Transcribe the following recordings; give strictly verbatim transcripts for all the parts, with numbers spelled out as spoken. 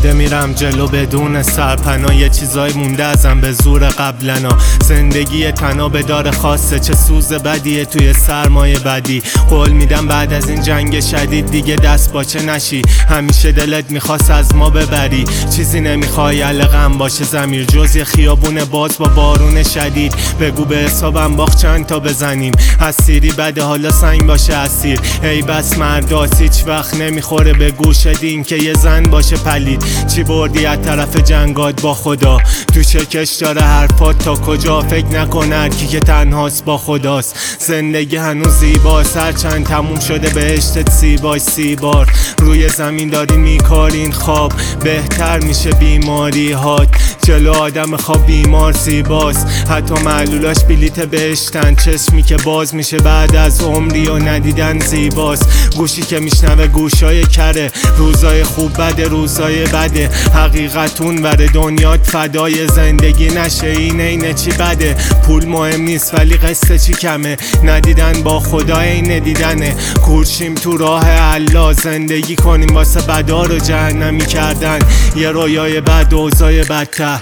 پیاده میرم جلو بدون سرپناه، یه چیزای مونده ازم به زور قبلنا. زندگی تنها به دار خاصه، چه سوز بدیه توی سرمایه بدی. قول میدم بعد از این جنگ شدید دیگه دست باچه نشی. همیشه دلت میخواست از ما ببری، چیزی نمیخوای علقم باشه زمیر جز یه خیابون باز با بارون شدید. بگو به حسابم باخت چند تا بزنیم، اسیری بده حالا سنگ باشه اسیر. ای بس مرداس هیچ وقت نمیخوره به گوش دین که یه زن باشه پلید. چی بردی از طرف جنگات با خدا؟ تو چکش داره حرفات تا کجا؟ فکر نکن هر کی که تنهاست با خداست. زندگی هنوز زیباست، هرچند تموم شده بهشتت سیباش سی بار. روی زمین داری میکارین خواب، بهتر میشه بیماری هات. جلو آدم خواب بیمار زیباست، حتی معلولاش بلیت بهشتن. چشمی که باز میشه بعد از عمری و ندیدن زیباست. گوشی که میشنوه گوشای کره، روزای خوب بده روزای بده. حقیقتون وره دنیات فدای زندگی نشه این اینه چی بده. پول مهم نیست ولی قصه چی کمه، ندیدن با خدا اینه دیدنه. کورشیم تو راه الله، زندگی کنیم واسه بدار و جهنمی کردن. یه رویای بد و اوضاع بدتر.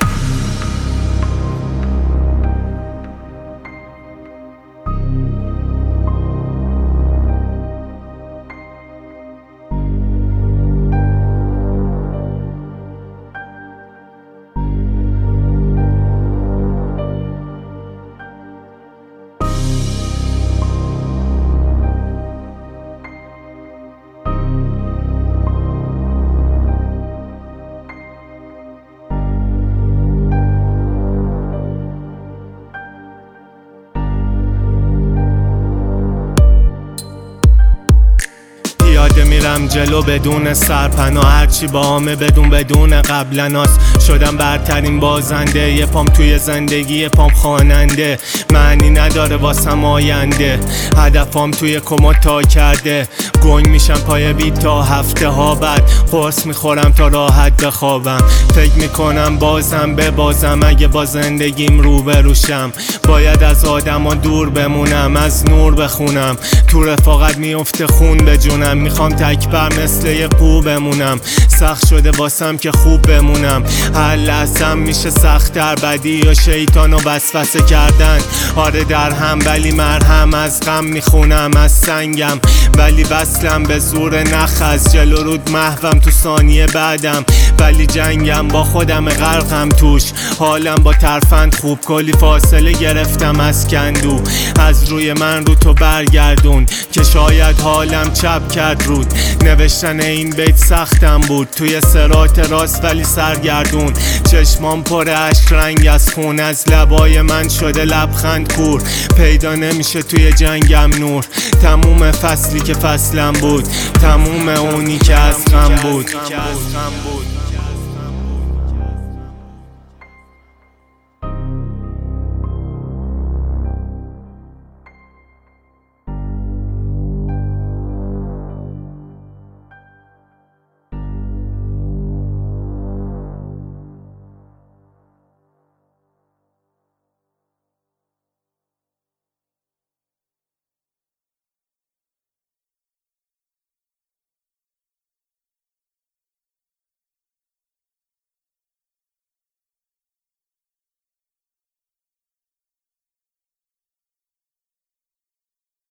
پیاده میرم جلو بدون سرپناه، هرچی باهامه بدون بدون قبلناست. شدم برترین بازنده، یه پام توی زندگی یه پام خواننده. معنی نداره واسم آینده، هدفام توی کمد تا کرده. گنگ میشم پای بیت تا هفته ها بعد، قرص میخورم تا راحت بخوابم. فکر میکنم بازم به بازم، اگه با زندگیم رو بروشم. باید از آدم ها دور بمونم، از نور بخونم. تو رفاقت میفته خون به جونم، میخوام تکبر مثل یه قو بمونم. سخت شده باسم که خوب بمونم، هر لحظم میشه سخت‌تر. بدی و شیطان و وسوسه کردن آره در هم، ولی مرهم. از غم میخونم از سنگم، ولی وصلم به زور نخ. از جلو رود محوم تو ثانیه بعدم، ولی جنگم با خودم غرقم توش. حالم با ترفند خوب، کلی فاصله گرفتم از کندو. از روی من رو تو برگردون که شاید حالم چپ کرد رود. نوشتن این بیت سختم بود، توی صراط راست ولی سرگردون. چشمام پر اشک رنگ از خون، از لبای من شده لبخند کور. پیدا نمیشه توی جنگم نور، تموم فصلی که فصلم بود، تموم اونی که از غم بود.